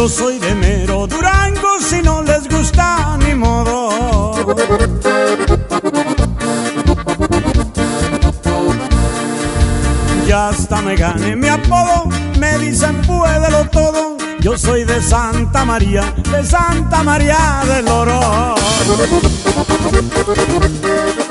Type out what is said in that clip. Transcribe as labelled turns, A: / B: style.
A: Yo soy de mero Durango, si no les gusta ni modo. Ya hasta me gané mi apodo, me dicen puédelo todo. Yo soy de Santa María del Oro.